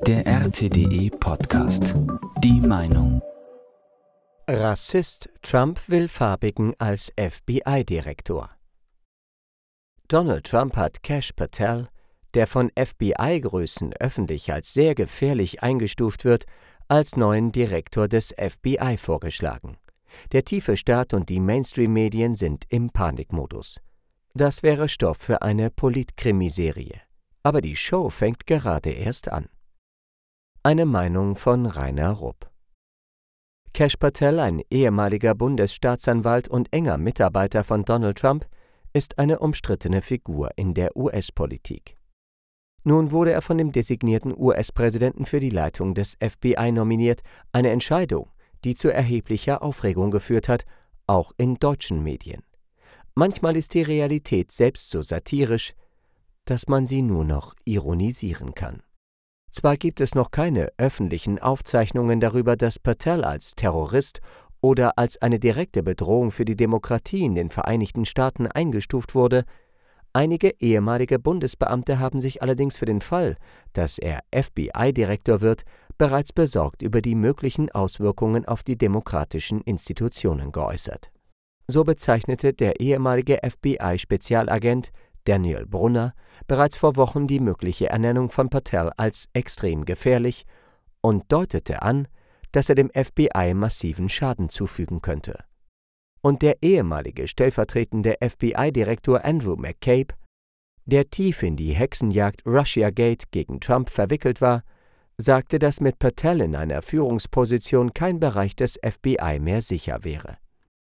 Der RTDE Podcast. Die Meinung. Rassist Trump will Farbigen als FBI-Direktor. Donald Trump hat Kash Patel, der von FBI-Größen öffentlich als sehr gefährlich eingestuft wird, als neuen Direktor des FBI vorgeschlagen. Der tiefe Staat und die Mainstream-Medien sind im Panikmodus. Das wäre Stoff für eine Politkrimiserie. Aber die Show fängt gerade erst an. Eine Meinung von Rainer Rupp. Kash Patel, ein ehemaliger Bundesstaatsanwalt und enger Mitarbeiter von Donald Trump, ist eine umstrittene Figur in der US-Politik. Nun wurde er von dem designierten US-Präsidenten für die Leitung des FBI nominiert, eine Entscheidung, die zu erheblicher Aufregung geführt hat, auch in deutschen Medien. Manchmal ist die Realität selbst so satirisch, dass man sie nur noch ironisieren kann. Zwar gibt es noch keine öffentlichen Aufzeichnungen darüber, dass Patel als Terrorist oder als eine direkte Bedrohung für die Demokratie in den Vereinigten Staaten eingestuft wurde, einige ehemalige Bundesbeamte haben sich allerdings für den Fall, dass er FBI-Direktor wird, bereits besorgt über die möglichen Auswirkungen auf die demokratischen Institutionen geäußert. So bezeichnete der ehemalige FBI-Spezialagent Daniel Brunner bereits vor Wochen die mögliche Ernennung von Patel als extrem gefährlich und deutete an, dass er dem FBI massiven Schaden zufügen könnte. Und der ehemalige stellvertretende FBI-Direktor Andrew McCabe, der tief in die Hexenjagd Russiagate gegen Trump verwickelt war, sagte, dass mit Patel in einer Führungsposition kein Bereich des FBI mehr sicher wäre.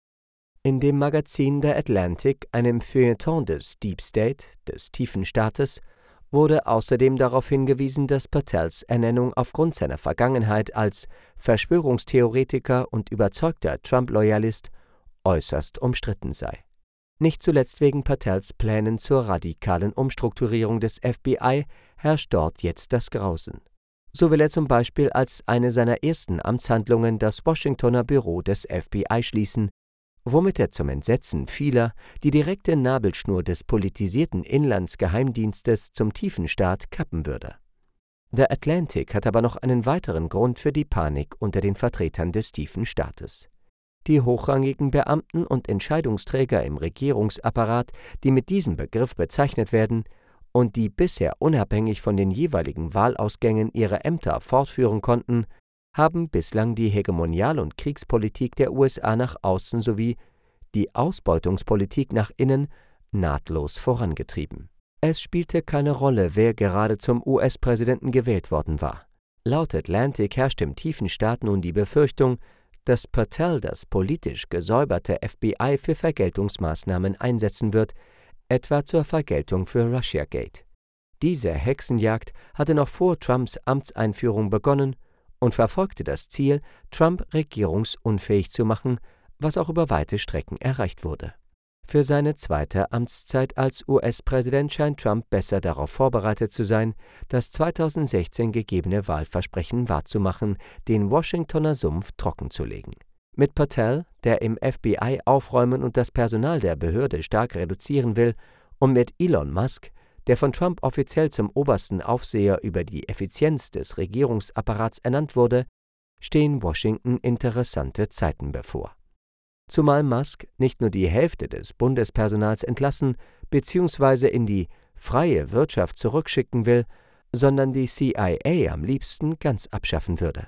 In dem Magazin The Atlantic, einem Feuilleton des Deep State, des tiefen Staates, wurde außerdem darauf hingewiesen, dass Patels Ernennung aufgrund seiner Vergangenheit als Verschwörungstheoretiker und überzeugter Trump-Loyalist äußerst umstritten sei. Nicht zuletzt wegen Patels Plänen zur radikalen Umstrukturierung des FBI herrscht dort jetzt das Grausen. So will er zum Beispiel als eine seiner ersten Amtshandlungen das Washingtoner Büro des FBI schließen, womit er zum Entsetzen vieler die direkte Nabelschnur des politisierten Inlandsgeheimdienstes zum tiefen Staat kappen würde. The Atlantic hat aber noch einen weiteren Grund für die Panik unter den Vertretern des tiefen Staates. Die hochrangigen Beamten und Entscheidungsträger im Regierungsapparat, die mit diesem Begriff bezeichnet werden und die bisher unabhängig von den jeweiligen Wahlausgängen ihre Ämter fortführen konnten, haben bislang die Hegemonial- und Kriegspolitik der USA nach außen sowie die Ausbeutungspolitik nach innen nahtlos vorangetrieben. Es spielte keine Rolle, wer gerade zum US-Präsidenten gewählt worden war. Laut Atlantic herrscht im tiefen Staat nun die Befürchtung, dass Patel das politisch gesäuberte FBI für Vergeltungsmaßnahmen einsetzen wird, etwa zur Vergeltung für Russiagate. Diese Hexenjagd hatte noch vor Trumps Amtseinführung begonnen und verfolgte das Ziel, Trump regierungsunfähig zu machen, was auch über weite Strecken erreicht wurde. Für seine zweite Amtszeit als US-Präsident scheint Trump besser darauf vorbereitet zu sein, das 2016 gegebene Wahlversprechen wahrzumachen, den Washingtoner Sumpf trockenzulegen. Mit Patel, der im FBI aufräumen und das Personal der Behörde stark reduzieren will, und mit Elon Musk, der von Trump offiziell zum obersten Aufseher über die Effizienz des Regierungsapparats ernannt wurde, stehen Washington interessante Zeiten bevor. Zumal Musk nicht nur die Hälfte des Bundespersonals entlassen bzw. in die freie Wirtschaft zurückschicken will, sondern die CIA am liebsten ganz abschaffen würde.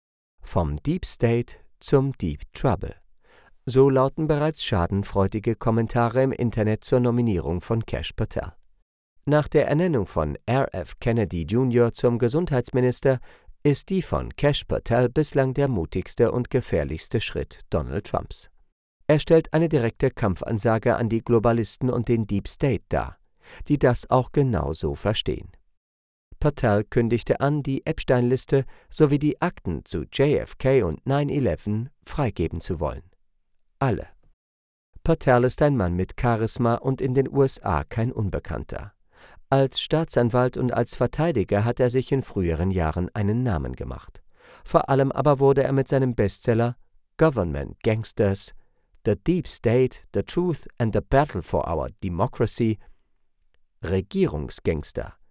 Vom Deep State zum Deep Trouble. So lauten bereits schadenfreudige Kommentare im Internet zur Nominierung von Kash Patel. Nach der Ernennung von R.F. Kennedy Jr. zum Gesundheitsminister ist die von Kash Patel bislang der mutigste und gefährlichste Schritt Donald Trumps. Er stellt eine direkte Kampfansage an die Globalisten und den Deep State dar, die das auch genauso verstehen. Patel kündigte an, die Epstein-Liste sowie die Akten zu JFK und 9/11 freigeben zu wollen. Alle. Patel ist ein Mann mit Charisma und in den USA kein Unbekannter. Als Staatsanwalt und als Verteidiger hat er sich in früheren Jahren einen Namen gemacht. Vor allem aber wurde er mit seinem Bestseller Government Gangsters, The Deep State, The Truth and the Battle for Our Democracy, Regierungsgangster,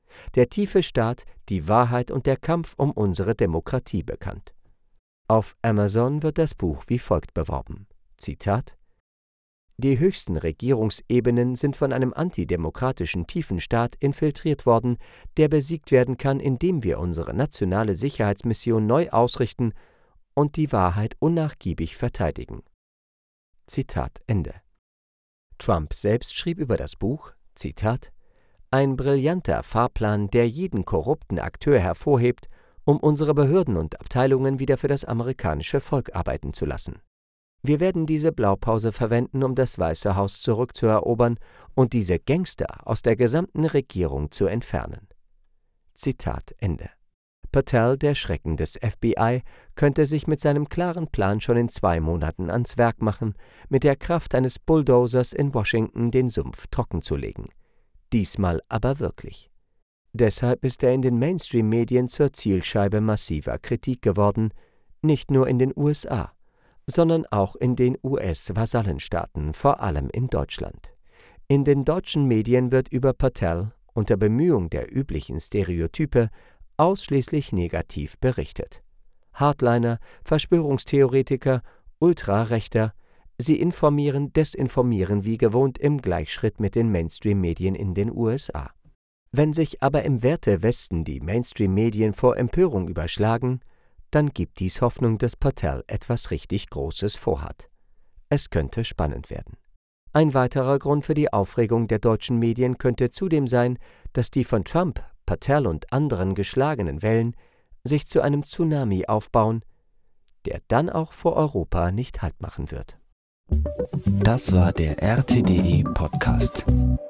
Der tiefe Staat, die Wahrheit und der Kampf um unsere Demokratie bekannt. Auf Amazon wird das Buch wie folgt beworben. Zitat: Die höchsten Regierungsebenen sind von einem antidemokratischen tiefen Staat infiltriert worden, der besiegt werden kann, indem wir unsere nationale Sicherheitsmission neu ausrichten und die Wahrheit unnachgiebig verteidigen. Zitat Ende. Trump selbst schrieb über das Buch, Zitat: Ein brillanter Fahrplan, der jeden korrupten Akteur hervorhebt, um unsere Behörden und Abteilungen wieder für das amerikanische Volk arbeiten zu lassen. Wir werden diese Blaupause verwenden, um das Weiße Haus zurückzuerobern und diese Gangster aus der gesamten Regierung zu entfernen. Zitat Ende. Patel, der Schrecken des FBI, könnte sich mit seinem klaren Plan schon in 2 Monaten ans Werk machen, mit der Kraft eines Bulldozers in Washington den Sumpf trockenzulegen. Diesmal aber wirklich. Deshalb ist er in den Mainstream-Medien zur Zielscheibe massiver Kritik geworden, nicht nur in den USA, sondern auch in den US-Vasallenstaaten, vor allem in Deutschland. In den deutschen Medien wird über Patel unter Bemühung der üblichen Stereotype ausschließlich negativ berichtet. Hardliner, Verschwörungstheoretiker, Ultrarechter, sie informieren, desinformieren wie gewohnt im Gleichschritt mit den Mainstream-Medien in den USA. Wenn sich aber im Werte-Westen die Mainstream-Medien vor Empörung überschlagen, dann gibt dies Hoffnung, dass Patel etwas richtig Großes vorhat. Es könnte spannend werden. Ein weiterer Grund für die Aufregung der deutschen Medien könnte zudem sein, dass die von Trump, Patel und anderen geschlagenen Wellen sich zu einem Tsunami aufbauen, der dann auch vor Europa nicht Halt machen wird. Das war der RTDE Podcast.